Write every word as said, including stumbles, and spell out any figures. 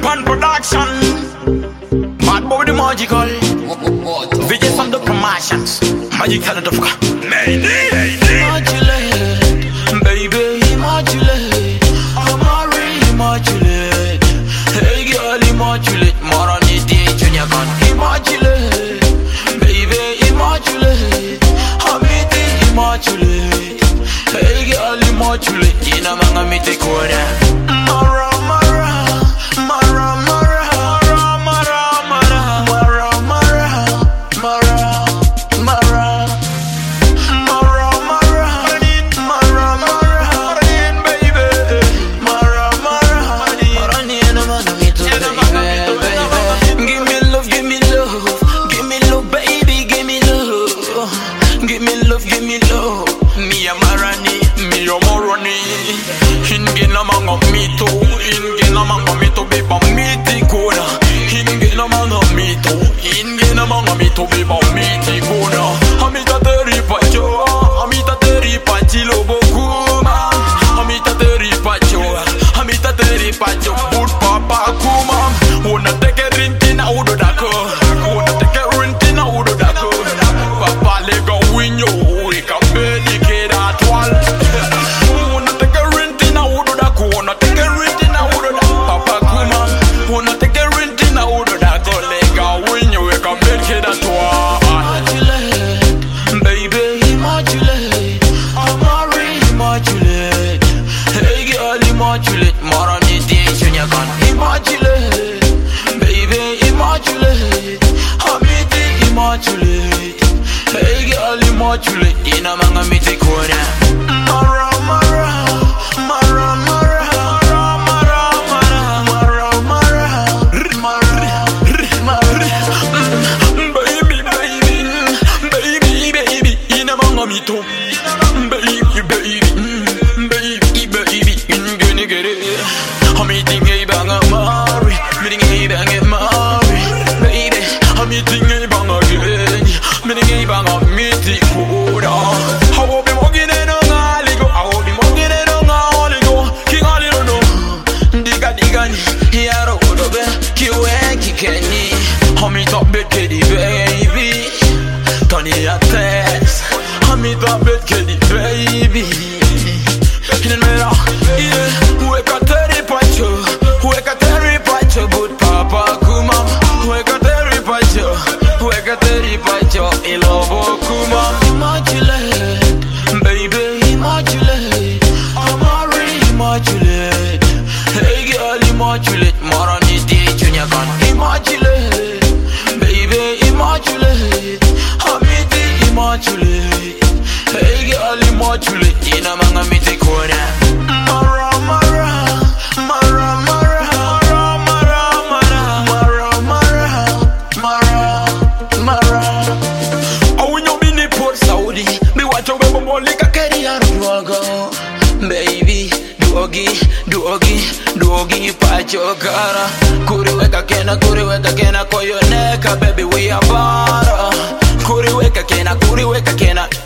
Pan production. Mad boy the magical. Vijay from the promotions. Magic talent of God. Mayday. Immaculate, baby, immaculate. I'm already immaculate. Hey girl, immaculate. More on the day, junior gun. Immaculate, baby, immaculate. I'm eating immaculate. Hey girl, immaculate. You know, I'm gonna take order. Mara, Mara, Mara, Mara, Mara, Mara, Mara, Mara, Mara, Mara. Give me love, give me love. Me a marani, me a moroni. Hingen among of me too. Hingen among of me to be by me tikuna. Hingen among of me too. Hingen among of me to be by me tikuna. Amita teri pacho, amita teri pachilo bokuma. Amita teri pacho, amita teri pacho. Put papa kuma. Wanna take a rintin out of that car. Wanna take a rintin out of that car. Papa lega winyo, we can medicate at all. Wanna take a rent in a wood of that, wanna take a rent in a wood of that. Papa kuma, wanna take a rent in a wood of that. Lega winyo, we can medicate at all. Immaculate, baby, immaculate. I'm already immaculate. Hey girl, immaculate. More on the day, junior gun. Immaculate, baby, immaculate. I'm eating immaculate. Hey girl, immaculate. You know I'm gonna take order. Mara, Mara, Mara, Mara, Mara, Mara, Mara, Mara, Mara. Baby, baby, baby, baby. You know I'm gonna too. Baby, baby, baby, baby. You gonna get it? I'm eating a bang of Mari, meeting a bang of Mari, baby. I'm eating a bang again. Meaning a bang of meaty kuda. I will be walking in on Aligo. I will be walking in on Aligo. King Aligo no. Diga diga ni. Yaro odobe. Kiwe kikeni. Hami top bed kedi baby. Tony a test. Hami top bed kedi baby. In the middle. Yeah. Wake up terry pacho. Wake up terry pacho. But papa kuma. Wake up terry pacho. Wake up terry pacho. Ilobo kuma. Immaculate, baby, immaculate. I'm already immaculate. Hey girl, immaculate. More on the day, junior gun. Immaculate, baby, immaculate. I'm eating immaculate. Hey girl, immaculate. You know I'm gonna take order. Mara, Mara, Mara, Mara, Mara, Mara, Mara, Mara, Mara, Mara. Saudi, me watch over my body like a carrier drug. Baby, doggy, doggy, doggy, pacho cara. Kuri weka kena, kuri weka kena, koyo neka, baby we are bara. Kuri weka kena, kuri weka kena.